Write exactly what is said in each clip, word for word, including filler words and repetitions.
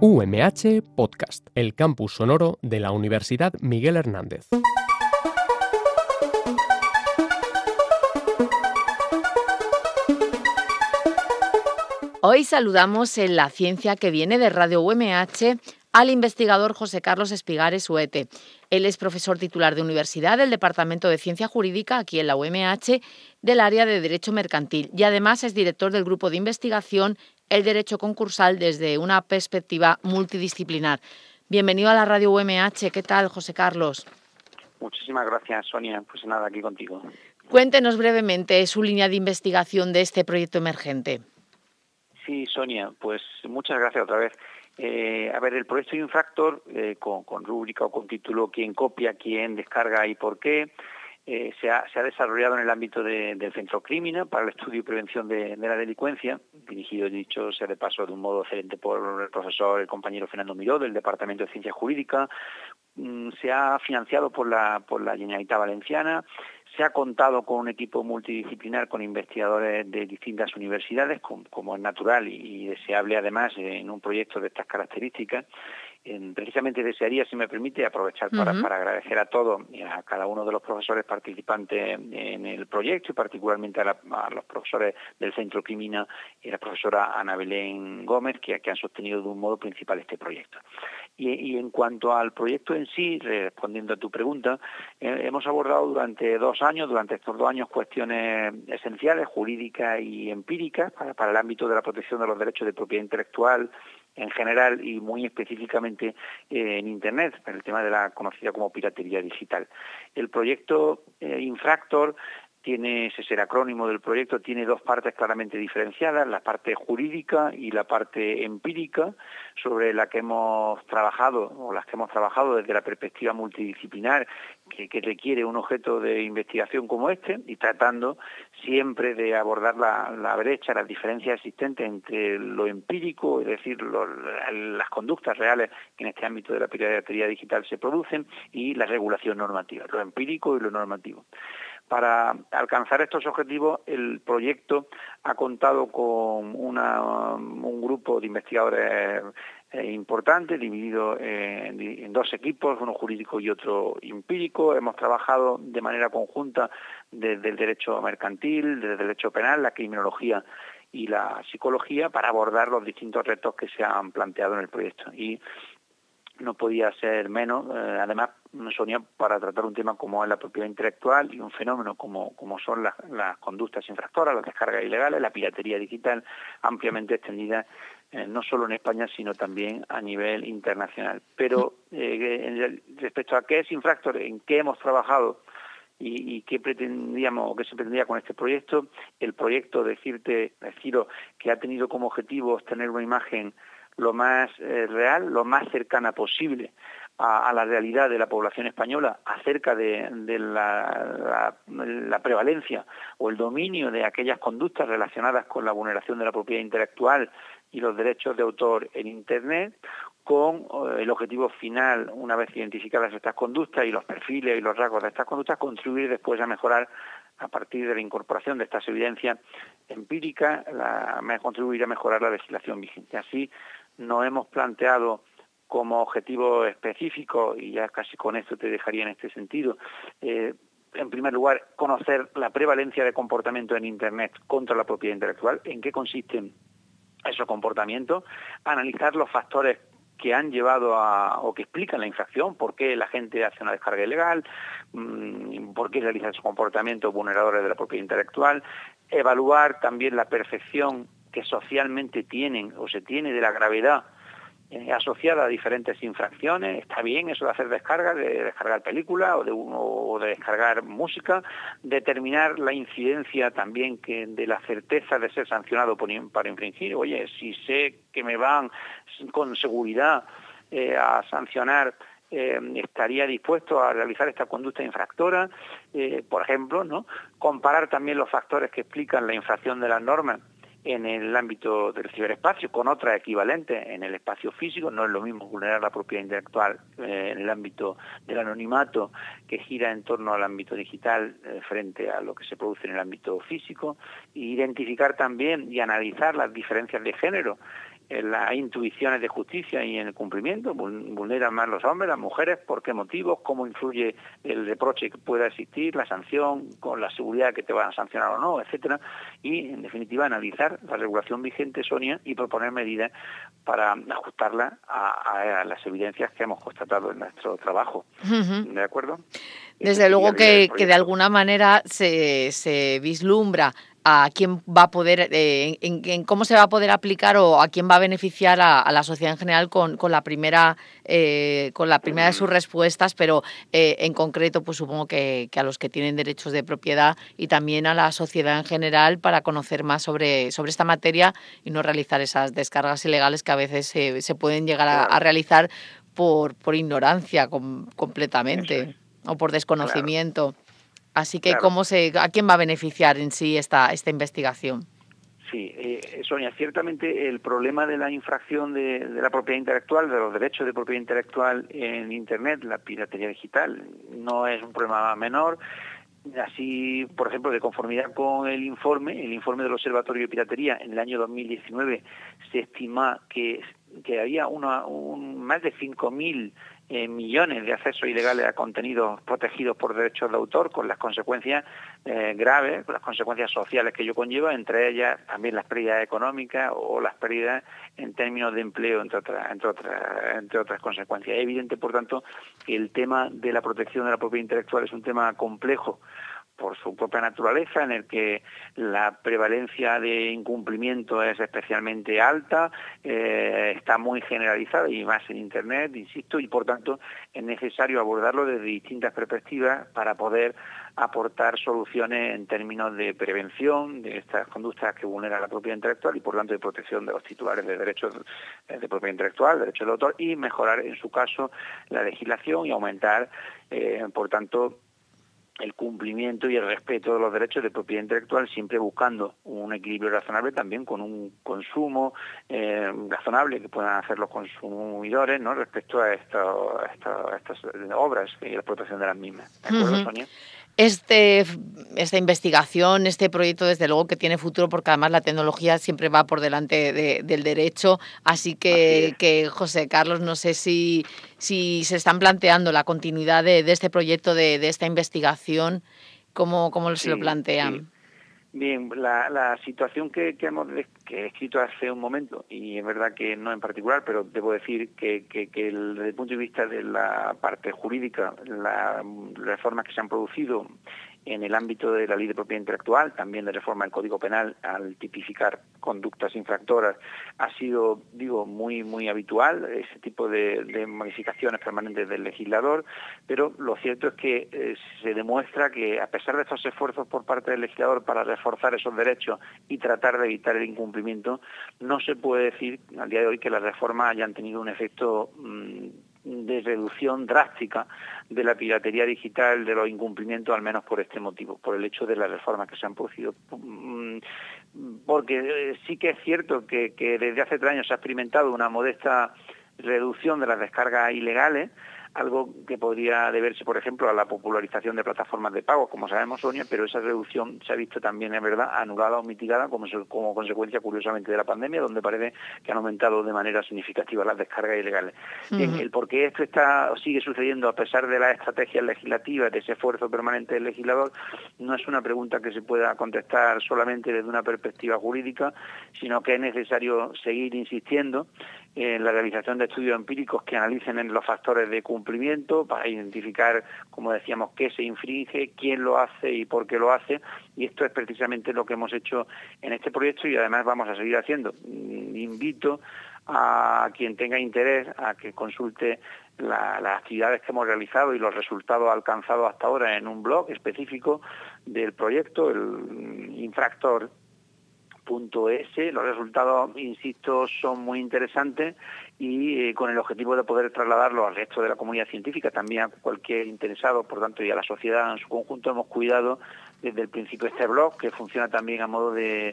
U M H Podcast, el campus sonoro de la Universidad Miguel Hernández. Hoy saludamos en La Ciencia que Viene de Radio U M H al investigador José Carlos Espigares Huete. Él es profesor titular de universidad del Departamento de Ciencia Jurídica aquí en la U M H del área de Derecho Mercantil y además es director del grupo de investigación El Derecho Concursal desde una perspectiva multidisciplinar. Bienvenido a la Radio U M H. ¿Qué tal, José Carlos? Muchísimas gracias, Sonia. Pues nada, aquí contigo. Cuéntenos brevemente su línea de investigación de este proyecto emergente. Sí, Sonia, pues muchas gracias otra vez. Eh, a ver, el proyecto Infractor, eh, con, con rúbrica o con título ¿Quién copia, quién descarga y por qué?, eh, se, ha, se ha desarrollado en el ámbito de, del Centro Crímina para el estudio y prevención de, de la delincuencia, dirigido, dicho sea de paso, de un modo excelente por el profesor, el compañero Fernando Miró, del Departamento de Ciencia Jurídica. Mm, se ha financiado por la, por la Generalitat Valenciana. Se ha contado con un equipo multidisciplinar con investigadores de distintas universidades, como, como es natural y deseable además en un proyecto de estas características. Eh, precisamente desearía, si me permite, aprovechar para, uh-huh. para agradecer a todos y a cada uno de los profesores participantes en el proyecto y particularmente a, la, a los profesores del Centro Crímina y la profesora Ana Belén Gómez, que, que han sostenido de un modo principal este proyecto. Y, y en cuanto al proyecto en sí, respondiendo a tu pregunta, eh, hemos abordado durante dos años, durante estos dos años, cuestiones esenciales, jurídicas y empíricas para, para el ámbito de la protección de los derechos de propiedad intelectual en general y muy específicamente eh, en Internet, en el tema de la conocida como piratería digital. El proyecto eh, Infractor tiene, ese es el acrónimo del proyecto, tiene dos partes claramente diferenciadas, la parte jurídica y la parte empírica, sobre la que hemos trabajado, o las que hemos trabajado desde la perspectiva multidisciplinar que, que requiere un objeto de investigación como este, y tratando siempre de abordar la, la brecha, las diferencias existentes entre lo empírico, es decir, lo, las conductas reales que en este ámbito de la piratería digital se producen, y la regulación normativa, lo empírico y lo normativo. Para alcanzar estos objetivos, el proyecto ha contado con una, un grupo de investigadores eh, importante, dividido en, en dos equipos, uno jurídico y otro empírico. Hemos trabajado de manera conjunta desde el derecho mercantil, desde el derecho penal, la criminología y la psicología para abordar los distintos retos que se han planteado en el proyecto. Y no podía ser menos, eh, además, Sonia, para tratar un tema como es la propiedad intelectual y un fenómeno como, como son las, las conductas infractoras, las descargas ilegales, la piratería digital, ampliamente extendida eh, no solo en España, sino también a nivel internacional. Pero eh, en, respecto a qué es Infractor, en qué hemos trabajado y, y qué pretendíamos o qué se pretendía con este proyecto, el proyecto, decirte, deciros que ha tenido como objetivo obtener una imagen lo más eh, real, lo más cercana posible a, a la realidad de la población española acerca de, de la, la, la prevalencia o el dominio de aquellas conductas relacionadas con la vulneración de la propiedad intelectual y los derechos de autor en Internet, con eh, el objetivo final, una vez identificadas estas conductas y los perfiles y los rasgos de estas conductas, contribuir después a mejorar, a partir de la incorporación de estas evidencias empíricas, la, a contribuir a mejorar la legislación vigente. Así nos hemos planteado como objetivo específico, y ya casi con esto te dejaría en este sentido, eh, en primer lugar, conocer la prevalencia de comportamientos en Internet contra la propiedad intelectual, en qué consisten esos comportamientos, analizar los factores que han llevado a, o que explican la infracción, por qué la gente hace una descarga ilegal, mmm, por qué realiza esos comportamientos vulneradores de la propiedad intelectual, evaluar también la percepción que socialmente tienen o se tiene de la gravedad eh, asociada a diferentes infracciones. Está bien eso de hacer descargas, de descargar películas o de, o de descargar música, determinar la incidencia también que de la certeza de ser sancionado por, para infringir. Oye, si sé que me van con seguridad eh, a sancionar, Eh, estaría dispuesto a realizar esta conducta infractora, eh, por ejemplo, ¿no? Comparar también los factores que explican la infracción de las normas en el ámbito del ciberespacio con otras equivalentes en el espacio físico. No es lo mismo vulnerar la propiedad intelectual eh, en el ámbito del anonimato, que gira en torno al ámbito digital eh, frente a lo que se produce en el ámbito físico, e identificar también y analizar las diferencias de género en las intuiciones de justicia y en el cumplimiento, vulneran más los hombres, las mujeres, por qué motivos, cómo influye el reproche que pueda existir, la sanción, con la seguridad que te van a sancionar o no, etcétera, y en definitiva analizar la regulación vigente, Sonia, y proponer medidas para ajustarla a, a las evidencias que hemos constatado en nuestro trabajo. Uh-huh. ¿De acuerdo? Desde luego que, que de alguna manera se, se vislumbra a quién va a poder, eh, en, en cómo se va a poder aplicar o a quién va a beneficiar a, a la sociedad en general con, con la primera eh, con la primera de sus respuestas, pero eh, en concreto pues supongo que, que a los que tienen derechos de propiedad y también a la sociedad en general para conocer más sobre, sobre esta materia y no realizar esas descargas ilegales que a veces se, se pueden llegar a, a realizar por, por ignorancia com, completamente o por desconocimiento. Claro. Así que, claro. ¿cómo se, ¿a quién va a beneficiar en sí esta, esta investigación? Sí, eh, Sonia, ciertamente el problema de la infracción de, de la propiedad intelectual, de los derechos de propiedad intelectual en Internet, la piratería digital, no es un problema menor. Así, por ejemplo, de conformidad con el informe, el informe del Observatorio de Piratería, en el año dos mil diecinueve se estima que, que había una, un, más de cinco mil Eh, millones de accesos ilegales a contenidos protegidos por derechos de autor, con las consecuencias eh, graves, con las consecuencias sociales que ello conlleva, entre ellas también las pérdidas económicas o las pérdidas en términos de empleo, entre otras, entre otras, entre otras consecuencias. Es evidente, por tanto, que el tema de la protección de la propiedad intelectual es un tema complejo por su propia naturaleza, en el que la prevalencia de incumplimiento es especialmente alta, eh, está muy generalizada y más en Internet, insisto, y por tanto es necesario abordarlo desde distintas perspectivas para poder aportar soluciones en términos de prevención de estas conductas que vulneran la propiedad intelectual y por tanto de protección de los titulares de derechos de propiedad intelectual, derechos de autor, y mejorar en su caso la legislación y aumentar, eh, por tanto, el cumplimiento y el respeto de los derechos de propiedad intelectual, siempre buscando un equilibrio razonable también con un consumo eh, razonable que puedan hacer los consumidores, ¿no?, respecto a, esto, a, esto, a estas obras y la protección de las mismas. ¿De acuerdo, uh-huh. Sonia? Este, esta investigación, este proyecto, desde luego que tiene futuro, porque además la tecnología siempre va por delante de, del derecho, así que, así que José Carlos, no sé si, si se están planteando la continuidad de, de este proyecto, de, de esta investigación, ¿cómo, cómo sí, se lo plantean? Sí. Bien, la, la situación que, que, hemos, que he escrito hace un momento, y es verdad que no en particular, pero debo decir que, que, que el, desde el punto de vista de la parte jurídica, las reformas que se han producido en el ámbito de la ley de propiedad intelectual, también de reforma del Código Penal al tipificar conductas infractoras, ha sido, digo, muy muy habitual ese tipo de, de modificaciones permanentes del legislador, pero lo cierto es que eh, se demuestra que a pesar de estos esfuerzos por parte del legislador para reforzar esos derechos y tratar de evitar el incumplimiento, no se puede decir al día de hoy que las reformas hayan tenido un efecto mmm, de reducción drástica de la piratería digital, de los incumplimientos, al menos por este motivo, por el hecho de las reformas que se han producido. Porque sí que es cierto que, que desde hace tres años se ha experimentado una modesta reducción de las descargas ilegales, algo que podría deberse, por ejemplo, a la popularización de plataformas de pago, como sabemos, Sonia, pero esa reducción se ha visto también, es verdad, anulada o mitigada como, como consecuencia, curiosamente, de la pandemia, donde parece que han aumentado de manera significativa las descargas ilegales. Uh-huh. Bien, el por qué esto está sigue sucediendo a pesar de las estrategias legislativas, de ese esfuerzo permanente del legislador, no es una pregunta que se pueda contestar solamente desde una perspectiva jurídica, sino que es necesario seguir insistiendo en la realización de estudios empíricos que analicen en los factores de cumplimiento para identificar, como decíamos, qué se infringe, quién lo hace y por qué lo hace, y esto es precisamente lo que hemos hecho en este proyecto y además vamos a seguir haciendo. Invito a quien tenga interés a que consulte la, las actividades que hemos realizado y los resultados alcanzados hasta ahora en un blog específico del proyecto, el Infractor punto es. Los resultados, insisto, son muy interesantes y eh, con el objetivo de poder trasladarlo al resto de la comunidad científica, también a cualquier interesado, por tanto, y a la sociedad en su conjunto. Hemos cuidado desde el principio este blog, que funciona también a modo de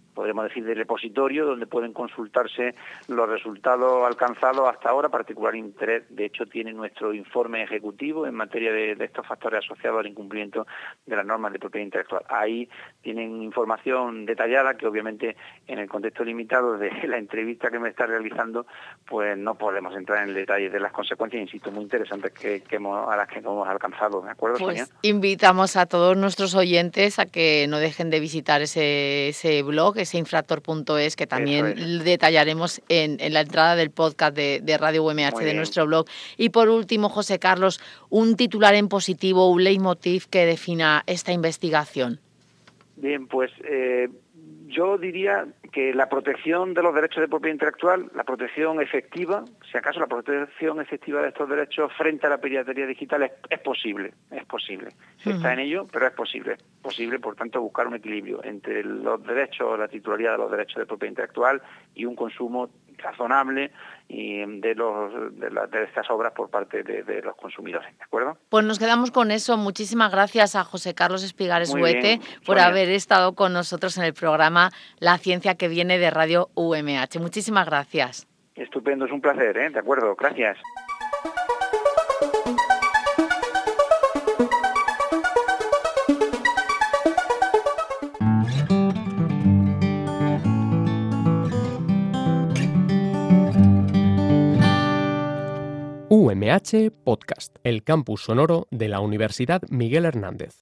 podremos decir, de repositorio, donde pueden consultarse los resultados alcanzados hasta ahora. Particular interés, de hecho, tiene nuestro informe ejecutivo en materia de, de estos factores asociados al incumplimiento de las normas de propiedad intelectual. Ahí tienen información detallada que, obviamente, en el contexto limitado de la entrevista que me está realizando, pues no podemos entrar en el detalle de las consecuencias, insisto, muy interesantes que, que hemos, a las que hemos alcanzado. ¿De acuerdo, pues Sonia? Invitamos a todos nuestros oyentes a que no dejen de visitar ese, ese blog, ese infractor punto es, que también es. detallaremos en, en la entrada del podcast de, de Radio U M H, de nuestro blog. Y por último, José Carlos, un titular en positivo, un leitmotiv que defina esta investigación. Bien, pues eh, yo diría que la protección de los derechos de propiedad intelectual, la protección efectiva, si acaso la protección efectiva de estos derechos frente a la piratería digital es, es posible, es posible. Se uh-huh. está en ello, pero es posible. Es posible, por tanto, buscar un equilibrio entre los derechos, la titularidad de los derechos de propiedad intelectual y un consumo razonable y de los de, la, de estas obras por parte de, de los consumidores, ¿de acuerdo? Pues nos quedamos con eso. Muchísimas gracias a José Carlos Espigares Huete por Sonia. haber estado con nosotros en el programa La Ciencia que Viene de Radio U M H. Muchísimas gracias. Estupendo, es un placer, ¿eh? De acuerdo, gracias. U M H Podcast, el campus sonoro de la Universidad Miguel Hernández.